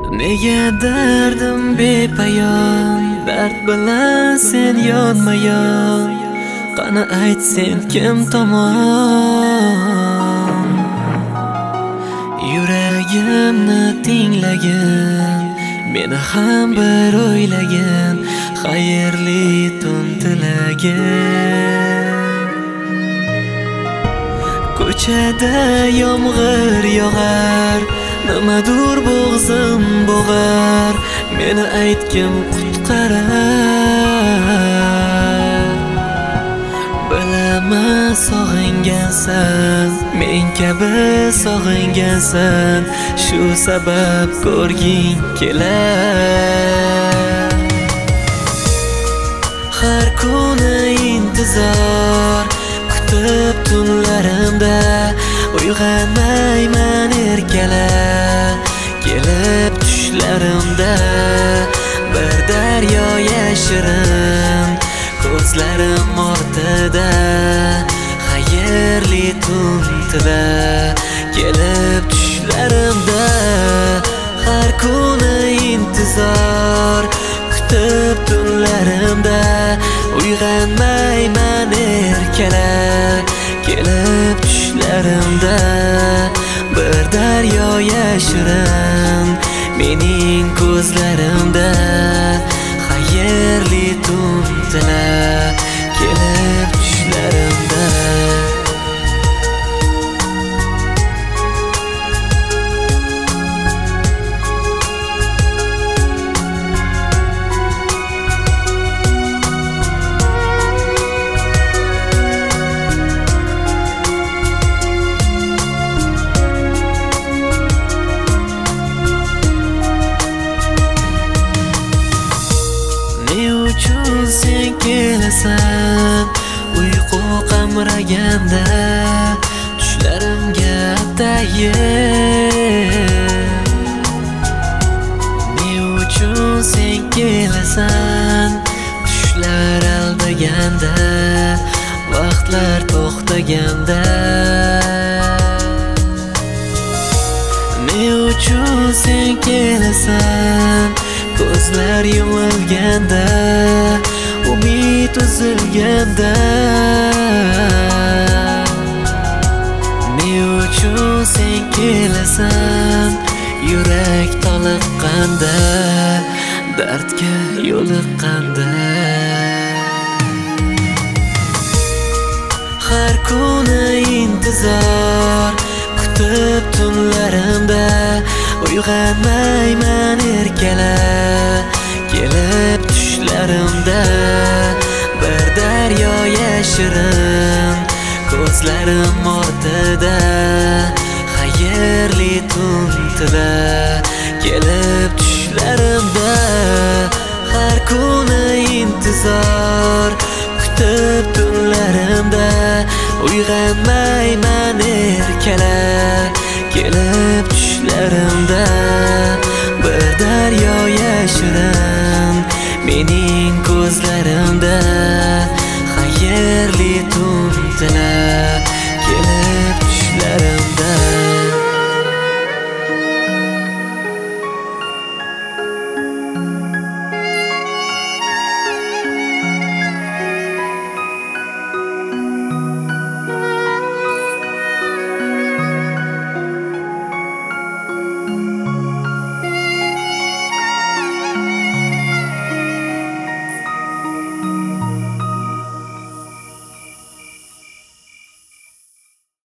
Nega dardim bepayon, dard bilan sen yonma-yon. Qani ayt sen kim tomon? Yuragimni tinglagin, meni ham bir o'ylagin, xayrli tun tilagin. Ko'chada yomg'ir yog'ar, nimadur bo'g'zim bo'g'ar, meni aytgin qutqarar. Bilaman sog'ingansan, men kabi sog'ingansan, shu sabab ko'rging kelar. Har kuni intizor kutib tunlarimda, uyg'onmayman erkalar. Kelib tushlarimda bir daryo yashirin, ko'zlarim ortida xayrli tun tila. Kelib tushlarimda har kuni intizor kutib tunlarimda, uyg'onmayman erkalar. Kelib tushlarimda bir daryo yashirin, mening ko'zlarimda xayrli tun tila. Kelib tushlarimda sen kelasan, uyqu qamraganda tushlarimga tayin. Ne uchun sen kelasan, tushlar aldaganda, vaqtlar to'xtaganda. Ne uchun sen kelasan, ko'zlar yumilganda, umid uzilganda. Ne uchun sen kelasan, yurak toliqqanda, dardga yo'liqqanda. Har kuni intizor kutib tunlarimda, uyg'onmayman erkalar. Kelib tushlarimda bir daryo yashirin, ko'zlarim ortida xayrli tun tila. Kelib tushlarimda har kuni intizor kutib tunlarimda, uyg'onmayman erkalar. Kelib tushlarimda bir daryo yashirin, mening ko'zlarimda xayrli tun tila.